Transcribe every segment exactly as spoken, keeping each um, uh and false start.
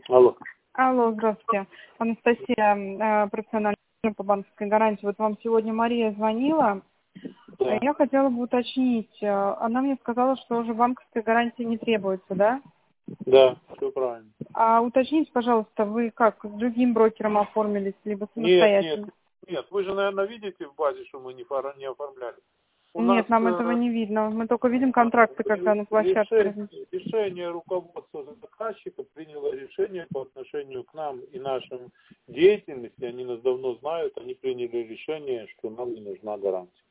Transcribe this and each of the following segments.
Алло. Алло, здравствуйте. Анастасия, э, профессиональный менеджер по банковской гарантии. Вот вам сегодня Мария звонила. Да, Я хотела бы уточнить. э, Она мне сказала, что уже банковская гарантия не требуется, да? да, все правильно. А уточните, пожалуйста, вы как, с другим брокером оформились, либо Нет, нет, самостоятельно? нет. Вы же, наверное, видите в базе, что мы не, фора- не оформляли. У нас Нет, нам этого э, не видно. Мы только видим а, контракты, когда на площадке решение, размещены. решение руководства заказчика приняло решение по отношению к нам и нашим деятельности. Они нас давно знают, они приняли решение, что нам не нужна гарантия.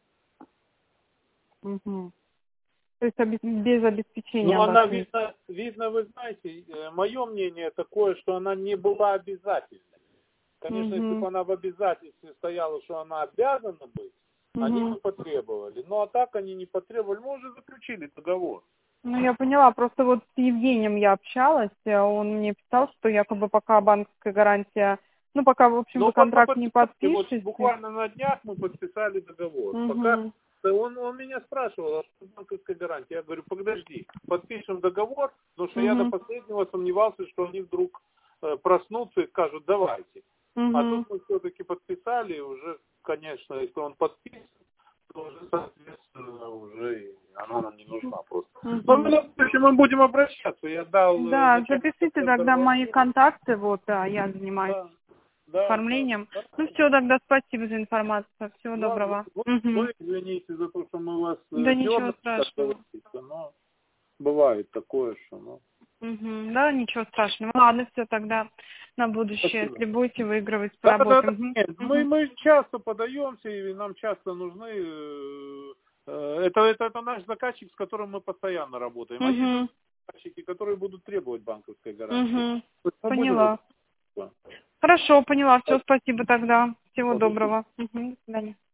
Мгм. То есть обе- без обеспечения Ну, она, обошлись. видно, видно, вы знаете, мое мнение такое, что она не была обязательной. Конечно, если Угу. бы она в обязательстве стояла, что она обязана быть, они бы Угу. потребовали. Ну, а так они не потребовали. Мы уже заключили договор. Ну, я поняла, просто вот с Евгением я общалась, э, он мне писал, что якобы пока банковская гарантия, ну, пока, в общем, Но вы пока контракт не подписали, вот подпишете. буквально на днях мы подписали договор. Пока Угу. он, он меня спрашивал, а что банковская гарантия? Я говорю, подожди, подпишем договор, потому что я до Угу. последнего сомневался, что они вдруг э, проснутся и скажут, давайте. А Угу. тут мы все-таки подписали, и уже, конечно, если он подписан, то уже, соответственно, уже и она нам не нужна просто. Но в Угу. любом случае мы будем обращаться. Я дал э, Да, начальнику запишите тогда центра. мои контакты, вот, да, я занимаюсь Да, да, да. оформлением. да. Ну, все, тогда спасибо за информацию, всего Ладно, доброго. вы, Угу. вы извините за то, что мы вас Да э, ничего дернули, как страшного. говорится, но бывает такое, что, ну, Угу. Да, ничего страшного. Ладно, все тогда на будущее, спасибо. если будете выигрывать, Да, да, да, поработаем. нет, Угу. мы, мы часто подаемся, и нам часто нужны, э, э, это, это, это наш заказчик, с которым мы постоянно работаем, а есть Угу. другие заказчики, которые будут требовать банковской гарантии. Угу. То есть мы будем Поняла. выполнять. Хорошо, поняла. Все, Так, спасибо тогда. Всего спасибо. доброго. Угу. До свидания.